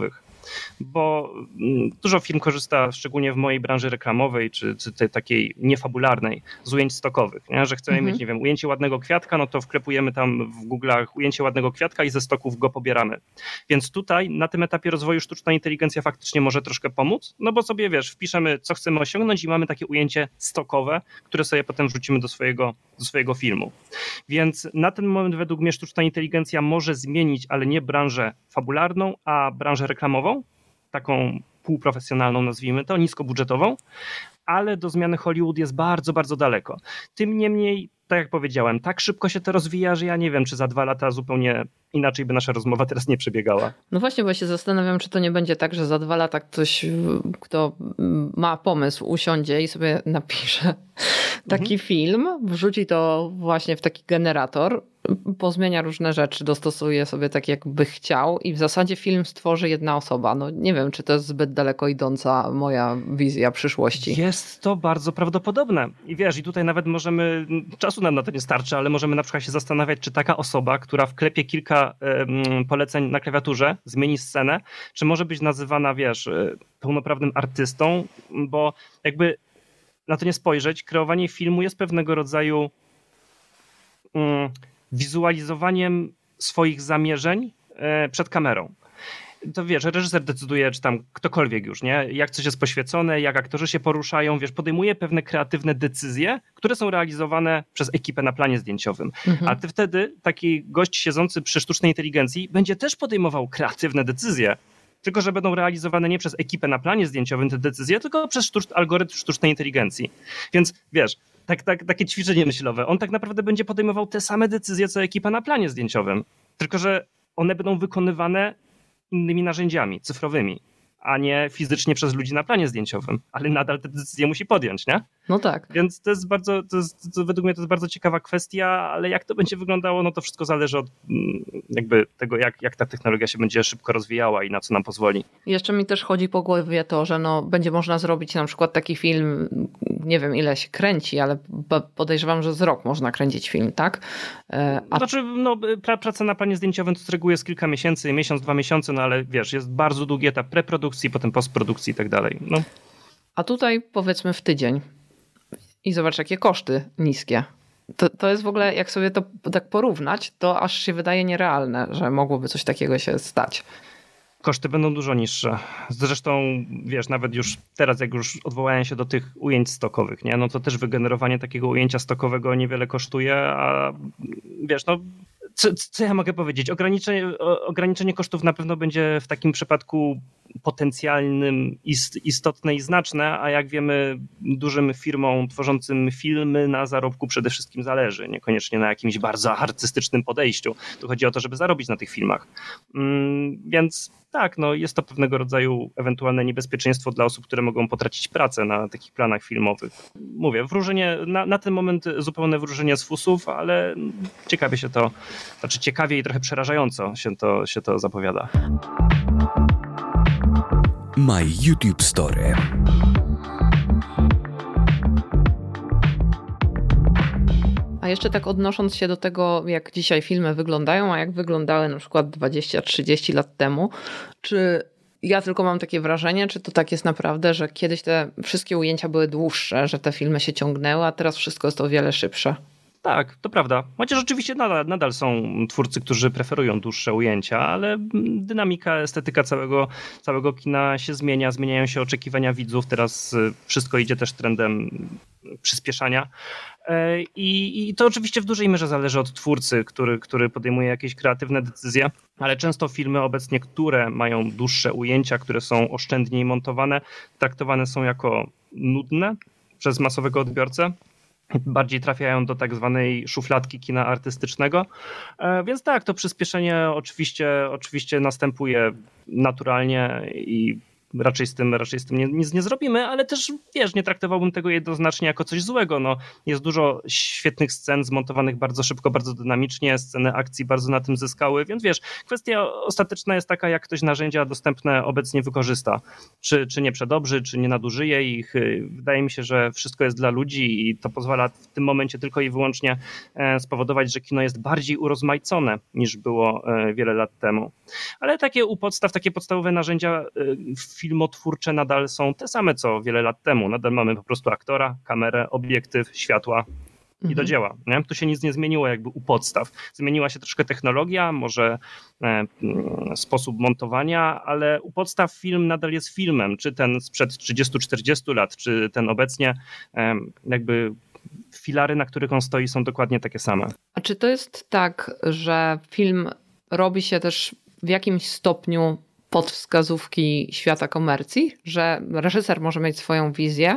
bo dużo firm korzysta, szczególnie w mojej branży reklamowej, czy, czy tej takiej niefabularnej, z ujęć stokowych, nie? Że chcemy mhm. mieć, nie wiem, ujęcie ładnego kwiatka, no to wklepujemy tam w Google'ach ujęcie ładnego kwiatka i ze stoków go pobieramy. Więc tutaj na tym etapie rozwoju sztuczna inteligencja faktycznie może troszkę pomóc, no bo sobie, wiesz, wpiszemy, co chcemy osiągnąć i mamy takie ujęcie stokowe, które sobie potem wrzucimy do swojego, do swojego filmu. Więc na ten moment według mnie sztuczna inteligencja może zmienić, ale nie branżę fabularną, a branżę reklamową, taką półprofesjonalną, nazwijmy to, niskobudżetową, ale do zmiany Hollywood jest bardzo, bardzo daleko. Tym niemniej, tak jak powiedziałem, tak szybko się to rozwija, że ja nie wiem, czy za dwa lata zupełnie inaczej by nasza rozmowa teraz nie przebiegała. No właśnie, bo ja się zastanawiam, czy to nie będzie tak, że za dwa lata ktoś, kto ma pomysł, usiądzie i sobie napisze taki mhm. film, wrzuci to właśnie w taki generator, pozmienia różne rzeczy, dostosuje sobie tak, jakby chciał i w zasadzie film stworzy jedna osoba. No nie wiem, czy to jest zbyt daleko idąca moja wizja przyszłości. Jest to bardzo prawdopodobne. I wiesz, i tutaj nawet możemy, czasu nam na to nie starczy, ale możemy na przykład się zastanawiać, czy taka osoba, która wklepie kilka um, poleceń na klawiaturze, zmieni scenę, czy może być nazywana, wiesz, pełnoprawnym artystą, bo jakby na to nie spojrzeć, kreowanie filmu jest pewnego rodzaju um, wizualizowaniem swoich zamierzeń przed kamerą. To wiesz, reżyser decyduje, czy tam ktokolwiek już, nie? Jak coś jest poświecone, jak aktorzy się poruszają, wiesz, podejmuje pewne kreatywne decyzje, które są realizowane przez ekipę na planie zdjęciowym. Mhm. A ty wtedy, taki gość siedzący przy sztucznej inteligencji, będzie też podejmował kreatywne decyzje, tylko że będą realizowane nie przez ekipę na planie zdjęciowym te decyzje, tylko przez sztucz, algorytm sztucznej inteligencji. Więc wiesz, tak, tak, takie ćwiczenie myślowe. On tak naprawdę będzie podejmował te same decyzje, co ekipa na planie zdjęciowym. Tylko że one będą wykonywane innymi narzędziami cyfrowymi, a nie fizycznie przez ludzi na planie zdjęciowym, ale nadal te decyzje musi podjąć, nie? No tak. Więc to jest bardzo, to jest, to według mnie to jest bardzo ciekawa kwestia, ale jak to będzie wyglądało, no to wszystko zależy od jakby tego, jak, jak ta technologia się będzie szybko rozwijała i na co nam pozwoli. Jeszcze mi też chodzi po głowie to, że no, będzie można zrobić na przykład taki film, nie wiem ile się kręci, ale podejrzewam, że z rok można kręcić film, tak? A... Znaczy, no, praca na planie zdjęciowym to z reguły jest kilka miesięcy, miesiąc, dwa miesiące, no ale wiesz, jest bardzo długi etap preprodukcji, potem postprodukcji i tak dalej. No. A tutaj powiedzmy w tydzień i zobacz jakie koszty niskie. To, to jest w ogóle, jak sobie to tak porównać, to aż się wydaje nierealne, że mogłoby coś takiego się stać. Koszty będą dużo niższe. Zresztą, wiesz, nawet już teraz, jak już odwołałem się do tych ujęć stokowych, nie? No to też wygenerowanie takiego ujęcia stokowego niewiele kosztuje, a wiesz, no co, co ja mogę powiedzieć? Ograniczenie, ograniczenie kosztów na pewno będzie w takim przypadku potencjalnym istotne i znaczne, a jak wiemy, dużym firmom tworzącym filmy na zarobku przede wszystkim zależy, niekoniecznie na jakimś bardzo artystycznym podejściu. Tu chodzi o to, żeby zarobić na tych filmach. Więc tak, no jest to pewnego rodzaju ewentualne niebezpieczeństwo dla osób, które mogą potracić pracę na takich planach filmowych. Mówię, wróżenie, na, na ten moment zupełne wróżenie z fusów, ale ciekawie się to, znaczy ciekawie i trochę przerażająco się to, się to zapowiada. My YouTube Story. A jeszcze tak odnosząc się do tego, jak dzisiaj filmy wyglądają, a jak wyglądały na przykład dwadzieścia trzydzieści lat temu, czy ja tylko mam takie wrażenie, czy to tak jest naprawdę, że kiedyś te wszystkie ujęcia były dłuższe, że te filmy się ciągnęły, a teraz wszystko jest o wiele szybsze? Tak, to prawda. Chociaż oczywiście nadal, nadal są twórcy, którzy preferują dłuższe ujęcia, ale dynamika, estetyka całego, całego kina się zmienia, zmieniają się oczekiwania widzów, teraz wszystko idzie też trendem przyspieszania. I, I to oczywiście w dużej mierze zależy od twórcy, który, który podejmuje jakieś kreatywne decyzje, ale często filmy obecnie, które mają dłuższe ujęcia, które są oszczędniej montowane, traktowane są jako nudne przez masowego odbiorcę. Bardziej trafiają do tak zwanej szufladki kina artystycznego. Więc tak, to przyspieszenie oczywiście, oczywiście następuje naturalnie i raczej z tym, raczej z tym nie, nic nie zrobimy, ale też, wiesz, nie traktowałbym tego jednoznacznie jako coś złego. No, jest dużo świetnych scen zmontowanych bardzo szybko, bardzo dynamicznie, sceny akcji bardzo na tym zyskały, więc wiesz, kwestia ostateczna jest taka, jak ktoś narzędzia dostępne obecnie wykorzysta. Czy, czy nie przedobrzy, czy nie nadużyje ich. Wydaje mi się, że wszystko jest dla ludzi i to pozwala w tym momencie tylko i wyłącznie spowodować, że kino jest bardziej urozmaicone niż było wiele lat temu. Ale takie u podstaw, takie podstawowe narzędzia filmotwórcze nadal są te same, co wiele lat temu. Nadal mamy po prostu aktora, kamerę, obiektyw, światła i mhm. do dzieła. Nie? Tu się nic nie zmieniło jakby u podstaw. Zmieniła się troszkę technologia, może e, sposób montowania, ale u podstaw film nadal jest filmem. Czy ten sprzed trzydziestu czterdziestu lat, czy ten obecnie e, jakby filary, na których on stoi, są dokładnie takie same. A czy to jest tak, że film robi się też w jakimś stopniu pod wskazówki świata komercji, że reżyser może mieć swoją wizję,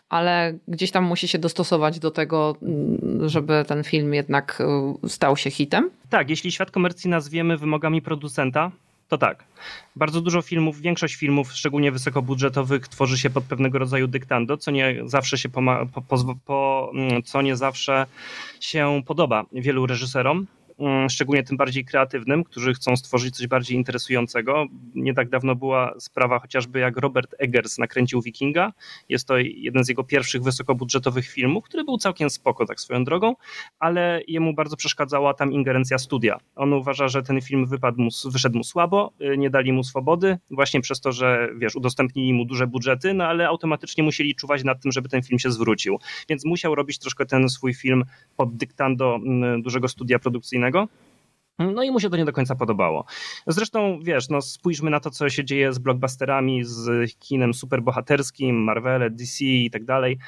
ale gdzieś tam musi się dostosować do tego, żeby ten film jednak stał się hitem? Tak, jeśli świat komercji nazwiemy wymogami producenta, to tak. Bardzo dużo filmów, większość filmów, szczególnie wysokobudżetowych, tworzy się pod pewnego rodzaju dyktando, co nie zawsze się poma- po, po, po, co nie zawsze się podoba wielu reżyserom. Szczególnie tym bardziej kreatywnym, którzy chcą stworzyć coś bardziej interesującego. Nie tak dawno była sprawa chociażby jak Robert Eggers nakręcił Wikinga. Jest to jeden z jego pierwszych wysokobudżetowych filmów, który był całkiem spoko tak swoją drogą, ale jemu bardzo przeszkadzała tam ingerencja studia. On uważa, że ten film wypadł mu, wyszedł mu słabo, nie dali mu swobody, właśnie przez to, że wiesz, udostępnili mu duże budżety, no ale automatycznie musieli czuwać nad tym, żeby ten film się zwrócił. Więc musiał robić troszkę ten swój film pod dyktando dużego studia produkcyjnego. No i mu się to nie do końca podobało. Zresztą, wiesz, no spójrzmy na to, co się dzieje z blockbusterami, z kinem superbohaterskim, Marvele, D C i tak dalej.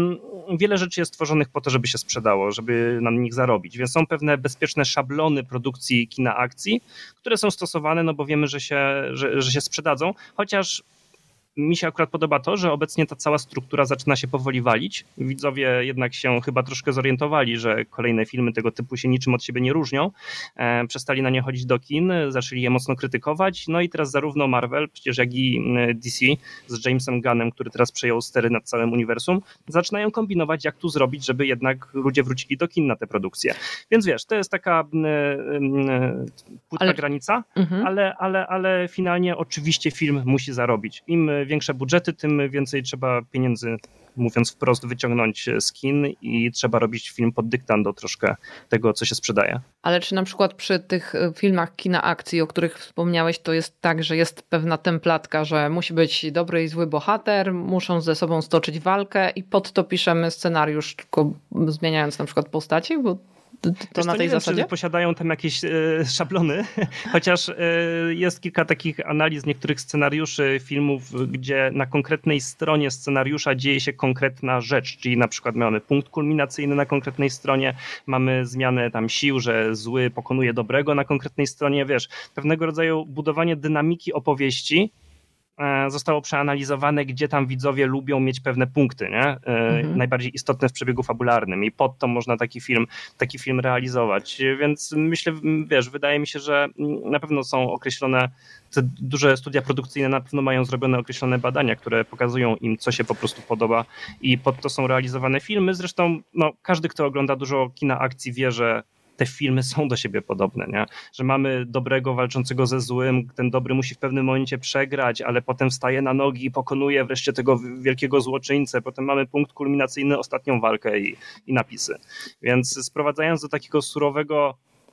Wiele rzeczy jest tworzonych po to, żeby się sprzedało, żeby na nich zarobić. Więc są pewne bezpieczne szablony produkcji kina akcji, które są stosowane, no bo wiemy, że się, że, że się sprzedadzą, chociaż mi się akurat podoba to, że obecnie ta cała struktura zaczyna się powoli walić. Widzowie jednak się chyba troszkę zorientowali, że kolejne filmy tego typu się niczym od siebie nie różnią. E, przestali na nie chodzić do kin, zaczęli je mocno krytykować. No i teraz zarówno Marvel, przecież jak i D C z Jamesem Gunnem, który teraz przejął stery nad całym uniwersum, zaczynają kombinować, jak tu zrobić, żeby jednak ludzie wrócili do kin na te produkcje. Więc wiesz, to jest taka e, e, płytka ale... granica, mhm. ale, ale, ale finalnie oczywiście film musi zarobić. Im większe budżety, tym więcej trzeba pieniędzy, mówiąc wprost, wyciągnąć z kin i trzeba robić film pod dyktando troszkę tego, co się sprzedaje. Ale czy na przykład przy tych filmach kina akcji, o których wspomniałeś, to jest tak, że jest pewna templatka, że musi być dobry i zły bohater, muszą ze sobą stoczyć walkę i pod to piszemy scenariusz, tylko zmieniając na przykład postaci, bo To, to na tej nie wiem, zasadzie? Czy posiadają tam jakieś e, szablony, chociaż e, jest kilka takich analiz niektórych scenariuszy filmów, gdzie na konkretnej stronie scenariusza dzieje się konkretna rzecz, czyli na przykład mamy punkt kulminacyjny na konkretnej stronie, mamy zmianę tam sił, że zły pokonuje dobrego na konkretnej stronie, wiesz, pewnego rodzaju budowanie dynamiki opowieści zostało przeanalizowane, gdzie tam widzowie lubią mieć pewne punkty, nie? Mhm. Najbardziej istotne w przebiegu fabularnym i pod to można taki film, taki film realizować. Więc myślę, wiesz, wydaje mi się, że na pewno są określone, te duże studia produkcyjne na pewno mają zrobione określone badania, które pokazują im, co się po prostu podoba i pod to są realizowane filmy. Zresztą no, każdy, kto ogląda dużo kina akcji, wie, że te filmy są do siebie podobne, nie? Że mamy dobrego walczącego ze złym, ten dobry musi w pewnym momencie przegrać, ale potem wstaje na nogi i pokonuje wreszcie tego wielkiego złoczyńcę, potem mamy punkt kulminacyjny, ostatnią walkę i, i napisy. Więc sprowadzając do takiego surowego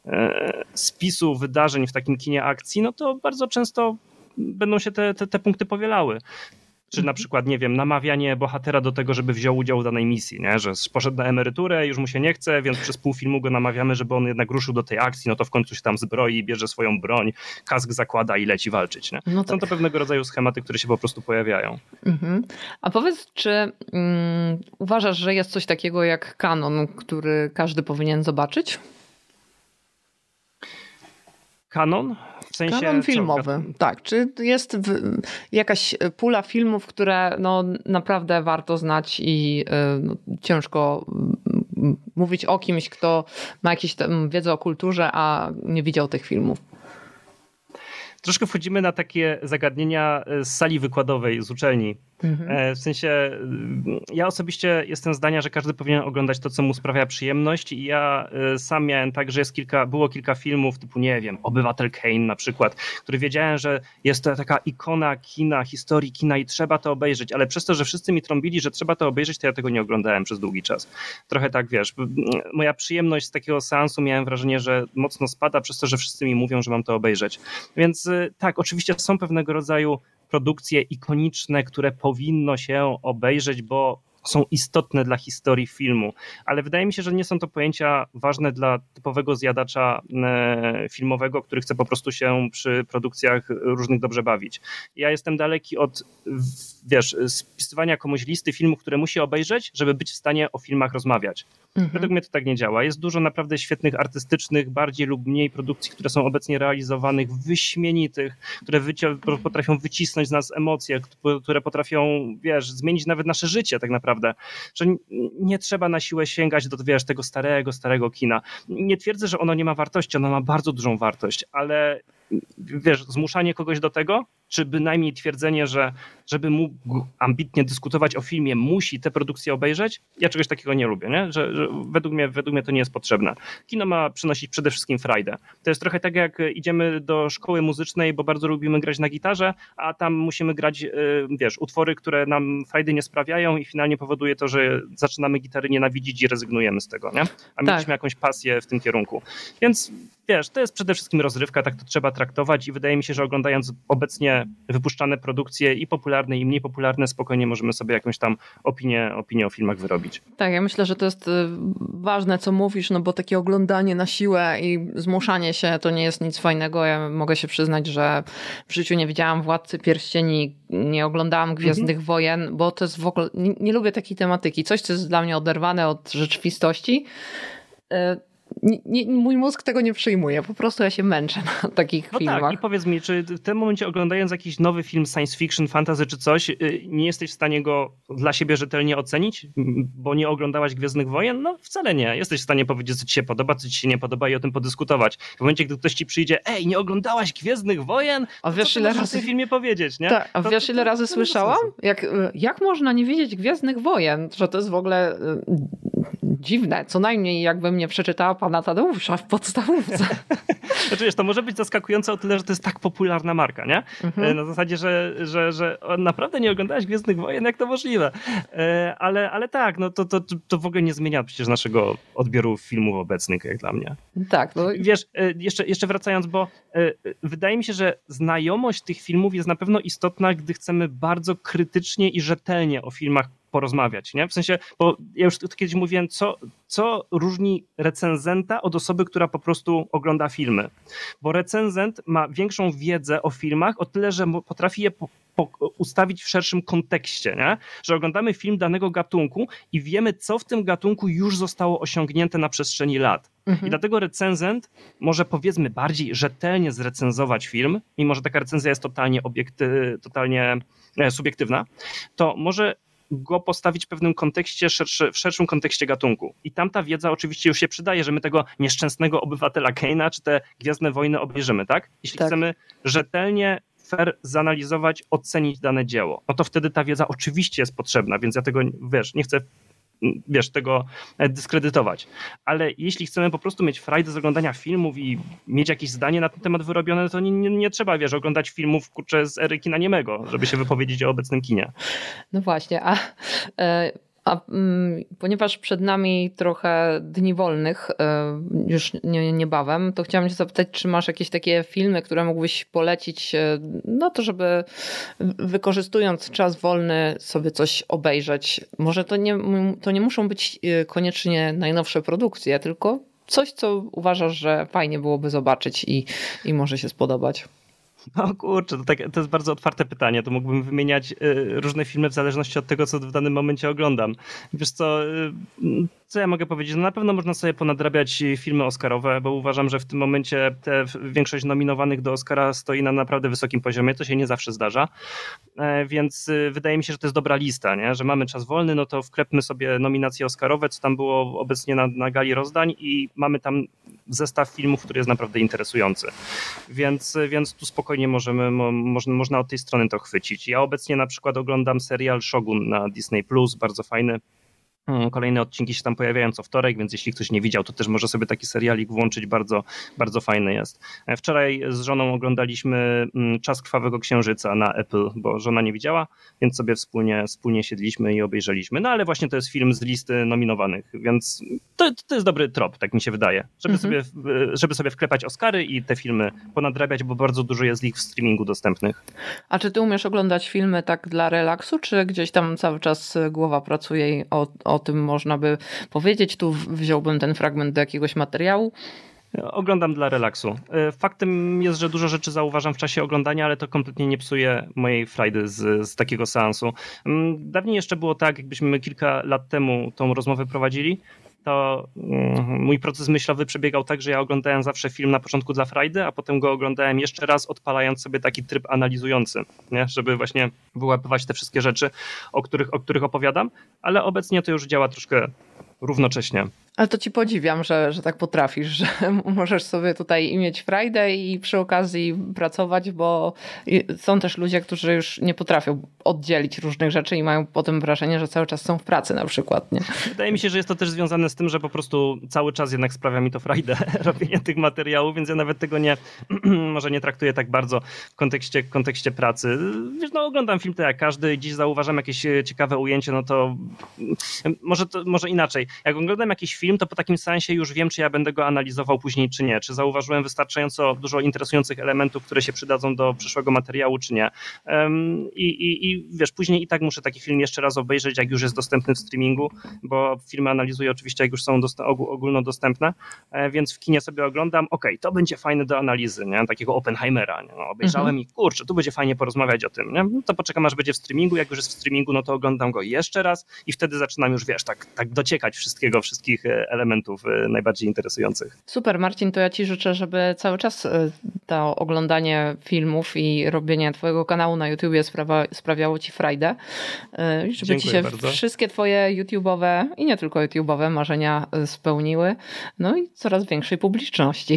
e, spisu wydarzeń w takim kinie akcji, no to bardzo często będą się te, te, te punkty powielały. Czy na przykład, nie wiem, namawianie bohatera do tego, żeby wziął udział w danej misji, nie? Że poszedł na emeryturę, już mu się nie chce, więc przez pół filmu go namawiamy, żeby on jednak ruszył do tej akcji, no to w końcu się tam zbroi, bierze swoją broń, kask zakłada i leci walczyć. Nie? No tak. Są to pewnego rodzaju schematy, które się po prostu pojawiają. Mhm. A powiedz, czy um, uważasz, że jest coś takiego jak kanon, który każdy powinien zobaczyć? Kanon? W sensie kanon filmowy, co? Tak. Czy jest jakaś pula filmów, które no, naprawdę warto znać i no, ciężko mówić o kimś, kto ma jakąś wiedzę o kulturze, a nie widział tych filmów? troszkę wchodzimy na takie zagadnienia z sali wykładowej, z uczelni. Mhm. W sensie ja osobiście jestem zdania, że każdy powinien oglądać to, co mu sprawia przyjemność i ja sam miałem tak, że jest kilka, było kilka filmów typu, nie wiem, Obywatel Kane na przykład, który wiedziałem, że jest to taka ikona kina, historii kina i trzeba to obejrzeć, ale przez to, że wszyscy mi trąbili, że trzeba to obejrzeć, to ja tego nie oglądałem przez długi czas. Trochę tak, wiesz, moja przyjemność z takiego seansu miałem wrażenie, że mocno spada przez to, że wszyscy mi mówią, że mam to obejrzeć. Więc tak, oczywiście są pewnego rodzaju produkcje ikoniczne, które powinno się obejrzeć, bo są istotne dla historii filmu, ale wydaje mi się, że nie są to pojęcia ważne dla typowego zjadacza filmowego, który chce po prostu się przy produkcjach różnych dobrze bawić. Ja jestem daleki od, wiesz, spisywania komuś listy filmów, które musi obejrzeć, żeby być w stanie o filmach rozmawiać. Mhm. Według mnie to tak nie działa. Jest dużo naprawdę świetnych, artystycznych, bardziej lub mniej produkcji, które są obecnie realizowanych, wyśmienitych, które wyci- potrafią wycisnąć z nas emocje, które potrafią, wiesz, zmienić nawet nasze życie tak naprawdę. Że nie trzeba na siłę sięgać do, wiesz, tego starego, starego kina. Nie twierdzę, że ono nie ma wartości, ono ma bardzo dużą wartość, ale wiesz, zmuszanie kogoś do tego, czy bynajmniej twierdzenie, że żeby mógł ambitnie dyskutować o filmie, musi tę produkcję obejrzeć, ja czegoś takiego nie lubię, nie? Że, że według mnie, według mnie to nie jest potrzebne. Kino ma przynosić przede wszystkim frajdę. To jest trochę tak, jak idziemy do szkoły muzycznej, bo bardzo lubimy grać na gitarze, a tam musimy grać, wiesz, utwory, które nam frajdy nie sprawiają i finalnie powoduje to, że zaczynamy gitary nienawidzić i rezygnujemy z tego, nie? A tak. Mieliśmy jakąś pasję w tym kierunku. Więc wiesz, to jest przede wszystkim rozrywka, tak to trzeba traktować i wydaje mi się, że oglądając obecnie wypuszczane produkcje i popularne, i mniej popularne, spokojnie możemy sobie jakąś tam opinię, opinię o filmach wyrobić. Tak, ja myślę, że to jest ważne, co mówisz, no bo takie oglądanie na siłę i zmuszanie się to nie jest nic fajnego. Ja mogę się przyznać, że w życiu nie widziałam Władcy Pierścieni, nie oglądałam Gwiezdnych mhm. Wojen, bo to jest w ogóle, nie, nie lubię takiej tematyki. Coś, co jest dla mnie oderwane od rzeczywistości. Nie, nie, mój mózg tego nie przyjmuje, po prostu ja się męczę na takich no filmach. Tak, i powiedz mi, czy w tym momencie oglądając jakiś nowy film science fiction, fantasy czy coś, nie jesteś w stanie go dla siebie rzetelnie ocenić, bo nie oglądałaś Gwiezdnych Wojen? No wcale nie. Jesteś w stanie powiedzieć, co ci się podoba, co ci się nie podoba i o tym podyskutować. W momencie, gdy ktoś ci przyjdzie, ej, nie oglądałaś Gwiezdnych Wojen? A wiesz, co ile razy... razy w tym filmie powiedzieć, nie? Tak, a to, wiesz, to, ile to, razy to, to słyszałam? Jak, jak można nie widzieć Gwiezdnych Wojen? Że to jest w ogóle dziwne. Co najmniej jakbym nie przeczytała Pana Tadeusza w podstawówce. Znaczy wiesz, to może być zaskakujące o tyle, że to jest tak popularna marka, nie? Mhm. Na zasadzie, że, że, że naprawdę nie oglądałeś Gwiezdnych Wojen, jak to możliwe? Ale, ale tak, no to, to, to w ogóle nie zmienia przecież naszego odbioru filmów obecnych, jak dla mnie. Tak. No. Wiesz, jeszcze, jeszcze wracając, bo wydaje mi się, że znajomość tych filmów jest na pewno istotna, gdy chcemy bardzo krytycznie i rzetelnie o filmach porozmawiać, nie? W sensie, bo ja już kiedyś mówiłem, co, co różni recenzenta od osoby, która po prostu ogląda filmy. Bo recenzent ma większą wiedzę o filmach o tyle, że potrafi je po, po, ustawić w szerszym kontekście, nie? Że oglądamy film danego gatunku i wiemy, co w tym gatunku już zostało osiągnięte na przestrzeni lat. Mhm. I dlatego recenzent może, powiedzmy, bardziej rzetelnie zrecenzować film, mimo że taka recenzja jest totalnie obiekty, totalnie e, subiektywna, to może go postawić w pewnym kontekście, szerszy, w szerszym kontekście gatunku. I tamta wiedza oczywiście już się przydaje, że my tego nieszczęsnego obywatela Kane'a czy te Gwiezdne Wojny obejrzymy, tak? Jeśli tak. chcemy rzetelnie, fair zanalizować, ocenić dane dzieło, no to wtedy ta wiedza oczywiście jest potrzebna, więc ja tego, wiesz, nie chcę wiesz, tego dyskredytować. Ale jeśli chcemy po prostu mieć frajdę z oglądania filmów i mieć jakieś zdanie na ten temat wyrobione, to nie, nie, nie trzeba, wiesz, oglądać filmów, kurczę, z ery kina niemego, żeby się wypowiedzieć o obecnym kinie. No właśnie, a... E... A mm, ponieważ przed nami trochę dni wolnych, y, już nie, niebawem, to chciałam cię zapytać, czy masz jakieś takie filmy, które mógłbyś polecić, y, no to żeby wykorzystując czas wolny sobie coś obejrzeć. Może to nie, to nie muszą być koniecznie najnowsze produkcje, tylko coś, co uważasz, że fajnie byłoby zobaczyć i, i może się spodobać. No kurczę, to, tak, to jest bardzo otwarte pytanie. To mógłbym wymieniać y, różne filmy w zależności od tego, co w danym momencie oglądam. Wiesz co, y, co ja mogę powiedzieć? No na pewno można sobie ponadrabiać filmy oscarowe, bo uważam, że w tym momencie te większość nominowanych do Oscara stoi na naprawdę wysokim poziomie, to się nie zawsze zdarza, więc wydaje mi się, że to jest dobra lista, nie? Że mamy czas wolny, no to wklepmy sobie nominacje oscarowe, co tam było obecnie na, na gali rozdań i mamy tam zestaw filmów, który jest naprawdę interesujący, więc, więc tu spokojnie możemy, mo, można, można od tej strony to chwycić. Ja obecnie na przykład oglądam serial Shogun na Disney plus, bardzo fajny. Kolejne odcinki się tam pojawiają co wtorek, więc jeśli ktoś nie widział, to też może sobie taki serialik włączyć, bardzo, bardzo fajny jest. Wczoraj z żoną oglądaliśmy Czas Krwawego Księżyca na Apple, bo żona nie widziała, więc sobie wspólnie, wspólnie siedliśmy i obejrzeliśmy. No ale właśnie to jest film z listy nominowanych, więc to, to jest dobry trop, tak mi się wydaje, żeby, mhm. sobie, żeby sobie wklepać Oscary i te filmy ponadrabiać, bo bardzo dużo jest ich w streamingu dostępnych. A czy ty umiesz oglądać filmy tak dla relaksu, czy gdzieś tam cały czas głowa pracuje i o, o tym można by powiedzieć? Tu wziąłbym ten fragment do jakiegoś materiału. Oglądam dla relaksu. Faktem jest, że dużo rzeczy zauważam w czasie oglądania, ale to kompletnie nie psuje mojej frajdy z, z takiego seansu. Dawniej jeszcze było tak, jakbyśmy kilka lat temu tą rozmowę prowadzili, to mój proces myślowy przebiegał tak, że ja oglądałem zawsze film na początku dla frajdy, a potem go oglądałem jeszcze raz, odpalając sobie taki tryb analizujący, nie? Żeby właśnie wyłapywać te wszystkie rzeczy, o których, o których opowiadam, ale obecnie to już działa troszkę równocześnie. Ale to ci podziwiam, że, że tak potrafisz, że możesz sobie tutaj mieć frajdę i przy okazji pracować, bo są też ludzie, którzy już nie potrafią oddzielić różnych rzeczy i mają potem wrażenie, że cały czas są w pracy na przykład. Nie? Wydaje mi się, że jest to też związane z tym, że po prostu cały czas jednak sprawia mi to frajdę, robienie tych materiałów, więc ja nawet tego nie, może nie traktuję tak bardzo w kontekście, w kontekście pracy. Wiesz, no oglądam film tak jak każdy, dziś zauważam jakieś ciekawe ujęcie, no to może, to, może inaczej. Jak oglądam jakiś film, to po takim seansie już wiem, czy ja będę go analizował później, czy nie. Czy zauważyłem wystarczająco dużo interesujących elementów, które się przydadzą do przyszłego materiału, czy nie. Um, i, i, I wiesz, później i tak muszę taki film jeszcze raz obejrzeć, jak już jest dostępny w streamingu, bo filmy analizuję oczywiście, jak już są dost- ogólnodostępne, e, więc w kinie sobie oglądam, okej, okay, to będzie fajne do analizy, nie? Takiego Oppenheimera, nie? No, obejrzałem mhm. i kurczę, tu będzie fajnie porozmawiać o tym, nie? No to poczekam, aż będzie w streamingu, jak już jest w streamingu, no to oglądam go jeszcze raz i wtedy zaczynam już, wiesz, tak, tak dociekać wszystkiego, wszystkich elementów najbardziej interesujących. Super, Marcin, to ja ci życzę, żeby cały czas to oglądanie filmów i robienie twojego kanału na YouTubie sprawia, sprawiało ci frajdę. Żeby Dziękuję ci się bardzo. Wszystkie twoje YouTube'owe i nie tylko YouTube'owe marzenia spełniły. No i coraz większej publiczności.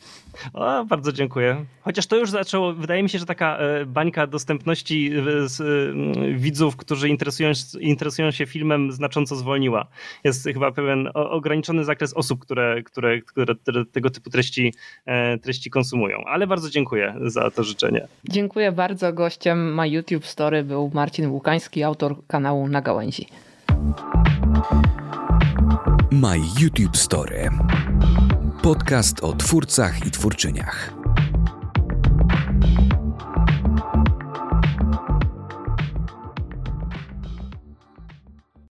O, bardzo dziękuję. Chociaż to już zaczęło, wydaje mi się, że taka bańka dostępności z widzów, którzy interesują, interesują się filmem, znacząco zwolniła. Jest chyba pewien ograniczony zakres osób, które, które, które tego typu treści, treści konsumują. Ale bardzo dziękuję za to życzenie. Dziękuję bardzo. Gościem My YouTube Story był Marcin Łukański, autor kanału Na Gałęzi. My YouTube Story. Podcast o twórcach i twórczyniach.